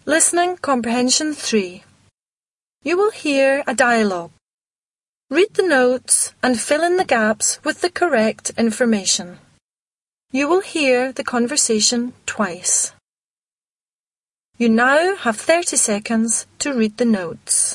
Listening Comprehension 3. You will hear a dialogue. Read the notes and fill in the gaps with the correct information. You will hear the conversation twice. You now have 30 seconds to read the notes.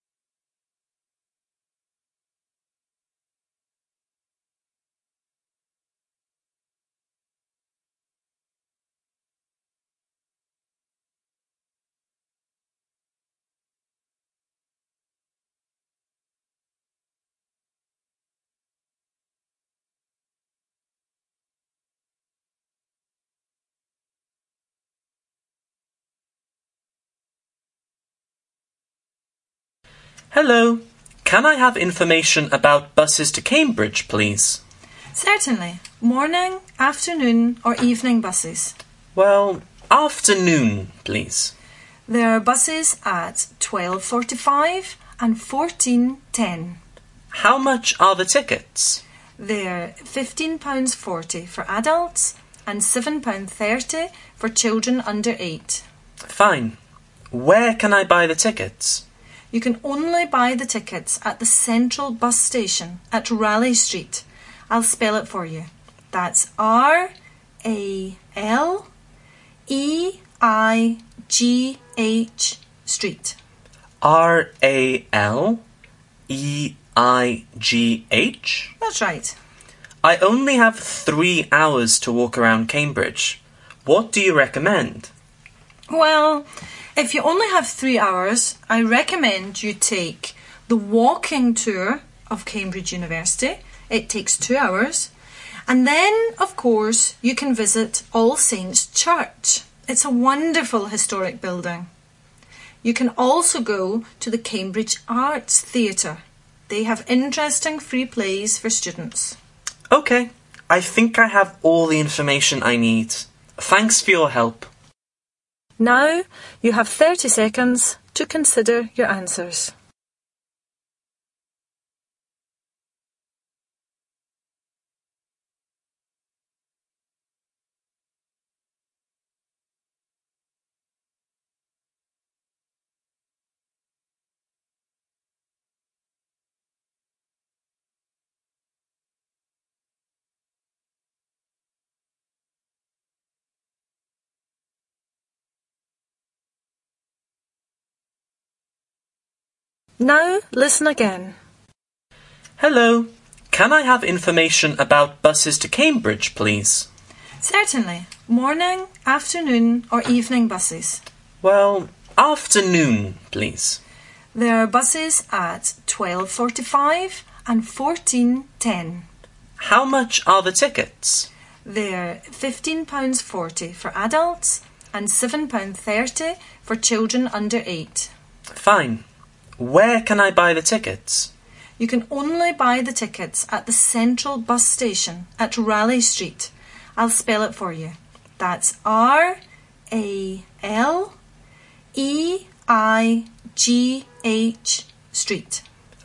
Hello, can I have information about buses to Cambridge, please? Certainly. Morning, afternoon or evening buses? Well, afternoon, please. There are buses at 12:45 and 14:10. How much are the tickets? They're £15.40 for adults and £7.30 for children under 8. Fine. Where can I buy the tickets? You can only buy the tickets at the Central Bus Station at Raleigh Street. I'll spell it for you. That's R-A-L-E-I-G-H Street. R-A-L-E-I-G-H? That's right. I only have 3 hours to walk around Cambridge. What do you recommend? Well, if you only have 3 hours, I recommend you take the walking tour of Cambridge University. It takes 2 hours. And then, of course, you can visit All Saints Church. It's a wonderful historic building. You can also go to the Cambridge Arts Theatre. They have interesting free plays for students. Okay, I think I have all the information I need. Thanks for your help. Now you have 30 seconds to consider your answers. Now listen again. Hello, can I have information about buses to Cambridge, please? Certainly. Morning, afternoon or evening buses? Well, afternoon, please. There are buses at 12:45 and 14:10. How much are the tickets? They're £15.40 for adults and £7.30 for children under 8. Fine. Where can I buy the tickets? You can only buy the tickets at the Central Bus Station at Raleigh Street. I'll spell it for you. That's R-A-L-E-I-G-H Street.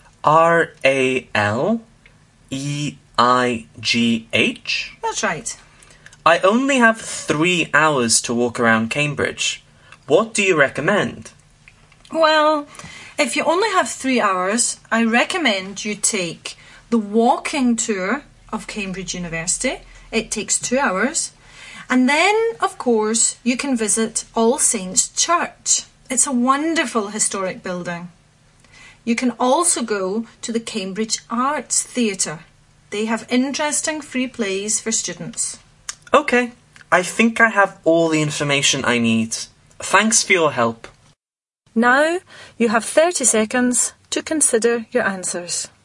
R-A-L-E-I-G-H? That's right. I only have 3 hours to walk around Cambridge. What do you recommend? Well, if you only have 3 hours, I recommend you take the walking tour of Cambridge University. It takes 2 hours. And then, of course, you can visit All Saints Church. It's a wonderful historic building. You can also go to the Cambridge Arts Theatre. They have interesting free plays for students. Okay, I think I have all the information I need. Thanks for your help. Now you have 30 seconds to consider your answers.